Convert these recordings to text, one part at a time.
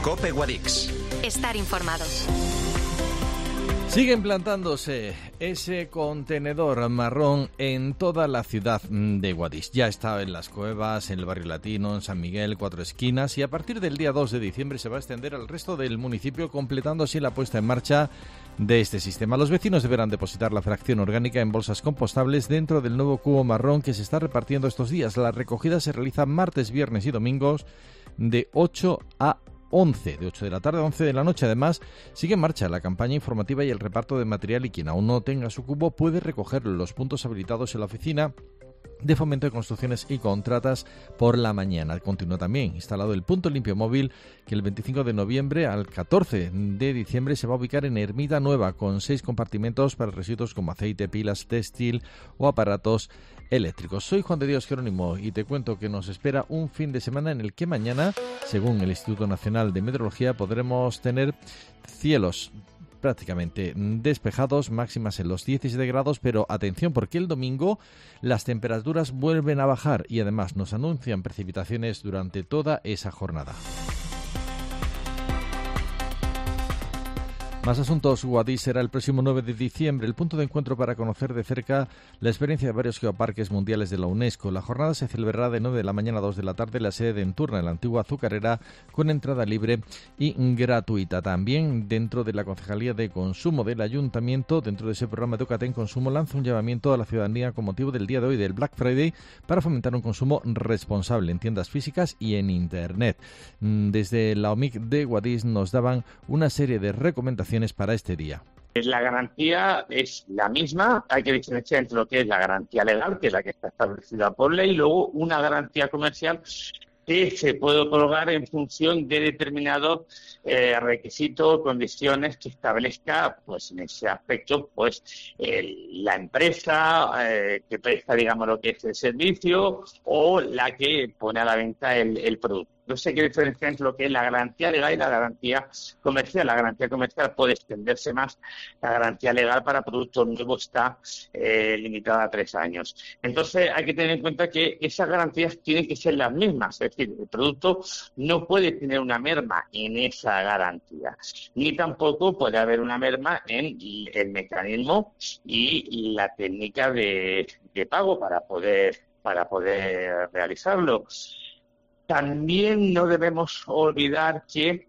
COPE Guadix. Estar informados. Sigue implantándose ese contenedor marrón en toda la ciudad de Guadix. Ya está en Las Cuevas, en el Barrio Latino, en San Miguel, Cuatro Esquinas, y a partir del día 2 de diciembre se va a extender al resto del municipio, completando así la puesta en marcha de este sistema. Los vecinos deberán depositar la fracción orgánica en bolsas compostables dentro del nuevo cubo marrón que se está repartiendo estos días. La recogida se realiza martes, viernes y domingos de 8 a 11, de 8 de la tarde a 11 de la noche. Además, sigue en marcha la campaña informativa y el reparto de material, y quien aún no tenga su cubo puede recogerlo en los puntos habilitados en la oficina de Fomento de Construcciones y Contratas por la mañana. Continúa también instalado el punto limpio móvil, que el 25 de noviembre al 14 de diciembre se va a ubicar en Ermita Nueva, con 6 compartimentos para residuos como aceite, pilas, textil o aparatos eléctricos. Soy Juan de Dios Jerónimo y te cuento que nos espera un fin de semana en el que mañana, según el Instituto Nacional de Meteorología, podremos tener cielos prácticamente despejados, máximas en los 17 grados, pero atención, porque el domingo las temperaturas vuelven a bajar y además nos anuncian precipitaciones durante toda esa jornada. Más asuntos. Guadix será el próximo 9 de diciembre el punto de encuentro para conocer de cerca la experiencia de varios geoparques mundiales de la UNESCO. La jornada se celebrará de 9 de la mañana a 2 de la tarde en la sede de Enturna, en la antigua azucarera, con entrada libre y gratuita. También dentro de la Concejalía de Consumo del Ayuntamiento, dentro de ese programa Edúcate en Consumo, lanza un llamamiento a la ciudadanía con motivo del día de hoy, del Black Friday, para fomentar un consumo responsable en tiendas físicas y en Internet. Desde la OMIC de Guadix nos daban una serie de recomendaciones para este día. La garantía es la misma, hay que diferenciar entre lo que es la garantía legal, que es la que está establecida por ley, y luego una garantía comercial que se puede otorgar en función de determinados requisitos o condiciones que establezca, pues en ese aspecto, pues la empresa que presta, digamos, lo que es el servicio, o la que pone a la venta el producto. No sé qué diferencia entre lo que es la garantía legal y la garantía comercial. La garantía comercial puede extenderse más. La garantía legal para productos nuevos está limitada a 3 años. Entonces hay que tener en cuenta que esas garantías tienen que ser las mismas. Es decir, el producto no puede tener una merma en esa garantía, ni tampoco puede haber una merma en el mecanismo y la técnica de pago para poder realizarlo. También no debemos olvidar que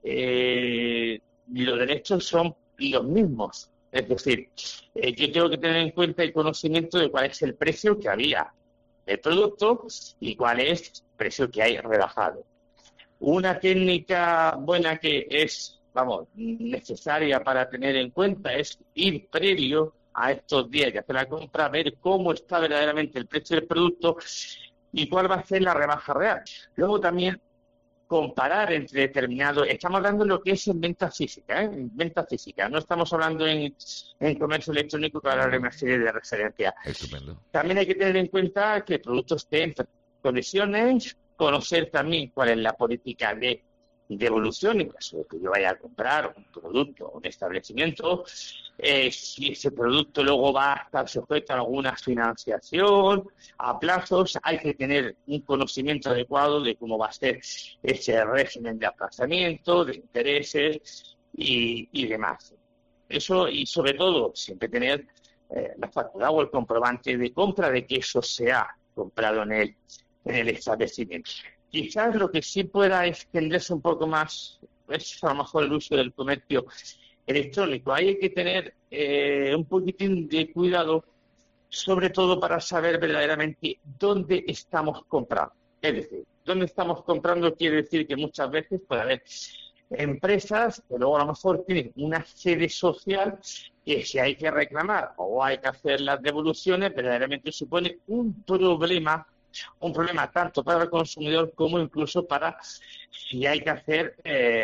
los derechos son los mismos. Es decir, yo tengo que tener en cuenta el conocimiento de cuál es el precio que había del producto y cuál es el precio que hay rebajado. Una técnica buena que es, necesaria para tener en cuenta es ir previo a estos días de hacer la compra, ver cómo está verdaderamente el precio del producto y cuál va a ser la rebaja real. Luego también comparar entre determinados. Estamos hablando de lo que es en venta física, en venta física. No estamos hablando en comercio electrónico, que ahora hay una serie de referencias. Estupendo. También hay que tener en cuenta que el producto esté en condiciones, conocer también cuál es la política de devolución en caso de que yo vaya a comprar un producto o un establecimiento, si ese producto luego va a estar sujeto a alguna financiación, a plazos. Hay que tener un conocimiento adecuado de cómo va a ser ese régimen de aplazamiento, de intereses y demás. Eso, y sobre todo siempre tener la factura o el comprobante de compra de que eso se ha comprado en el establecimiento. Quizás lo que sí pueda extenderse un poco más es a lo mejor el uso del comercio electrónico. Ahí hay que tener un poquitín de cuidado, sobre todo para saber verdaderamente dónde estamos comprando. Es decir, dónde estamos comprando quiere decir que muchas veces puede haber empresas que luego a lo mejor tienen una sede social que si hay que reclamar o hay que hacer las devoluciones, verdaderamente supone un problema tanto para el consumidor como incluso para si hay que hacer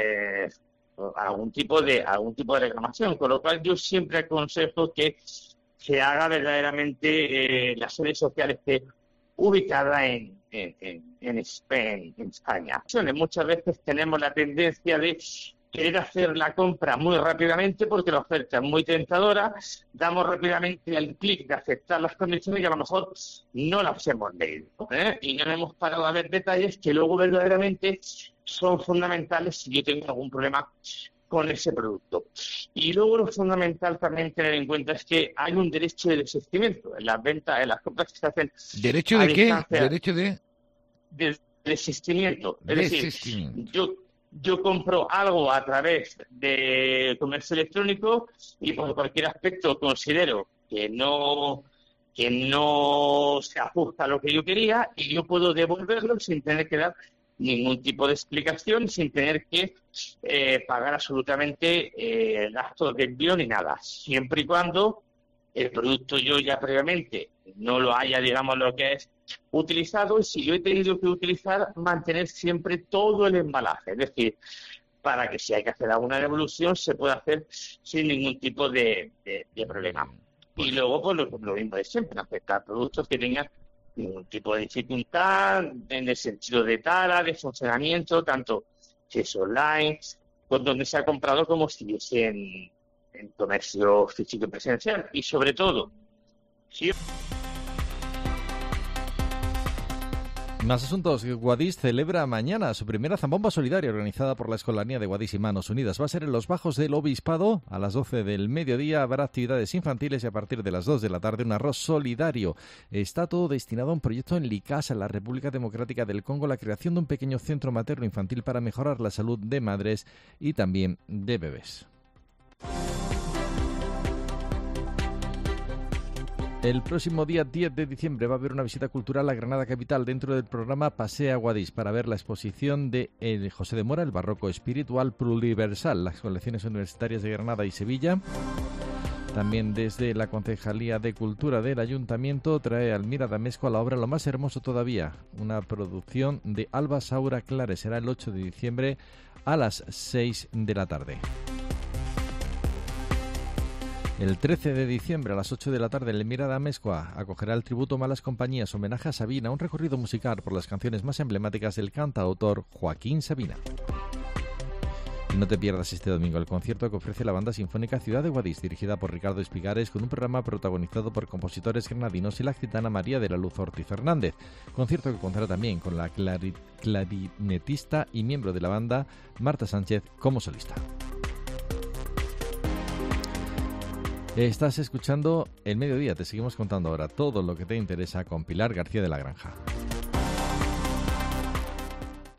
algún tipo de reclamación, con lo cual yo siempre aconsejo que se haga verdaderamente la sede social esté ubicada en España. Muchas veces tenemos la tendencia de querer hacer la compra muy rápidamente porque la oferta es muy tentadora, damos rápidamente el clic de aceptar las condiciones y a lo mejor no las hemos leído, y no hemos parado a ver detalles que luego verdaderamente son fundamentales si yo tengo algún problema con ese producto. Y luego lo fundamental también tener en cuenta es que hay un derecho de desistimiento en las ventas, en las compras que se hacen. ¿Derecho de qué? ¿Derecho de desistimiento? Es decir, yo compro algo a través de comercio electrónico y por cualquier aspecto considero que no se ajusta a lo que yo quería y yo puedo devolverlo sin tener que dar ningún tipo de explicación, sin tener que pagar absolutamente gastos de envío ni nada, siempre y cuando el producto yo ya previamente no lo haya, digamos, lo que es utilizado, y si yo he tenido que utilizar, mantener siempre todo el embalaje, es decir, para que si hay que hacer alguna devolución se pueda hacer sin ningún tipo de problema. Y luego, pues lo mismo de siempre, aceptar productos que tengan ningún tipo de dificultad en el sentido de tara, de funcionamiento, tanto si es online, con donde se ha comprado, como si es en comercio físico y presencial. Y sobre todo, si... Más asuntos. Guadix celebra mañana su primera zambomba solidaria organizada por la Escolanía de Guadix y Manos Unidas. Va a ser en los Bajos del Obispado. A las 12 del mediodía habrá actividades infantiles y a partir de las 2 de la tarde un arroz solidario. Está todo destinado a un proyecto en Likasa, en la República Democrática del Congo, la creación de un pequeño centro materno infantil para mejorar la salud de madres y también de bebés. El próximo día 10 de diciembre va a haber una visita cultural a Granada Capital dentro del programa Pasea Guadix para ver la exposición de José de Mora, el barroco espiritual pluriversal, las colecciones universitarias de Granada y Sevilla. También desde la Concejalía de Cultura del Ayuntamiento trae Almira Damesco la obra Lo más hermoso todavía, una producción de Alba Saura Clares. Será el 8 de diciembre a las 6 de la tarde. El 13 de diciembre a las 8 de la tarde, el Almira Damescoa acogerá el tributo Malas Compañías, homenaje a Sabina, un recorrido musical por las canciones más emblemáticas del cantautor Joaquín Sabina. Y no te pierdas este domingo el concierto que ofrece la Banda Sinfónica Ciudad de Guadix, dirigida por Ricardo Espigares, con un programa protagonizado por compositores granadinos y la gitana María de la Luz Ortiz Hernández. Concierto que contará también con la clarinetista y miembro de la banda Marta Sánchez como solista. Estás escuchando El Mediodía, te seguimos contando ahora todo lo que te interesa con Pilar García de la Granja.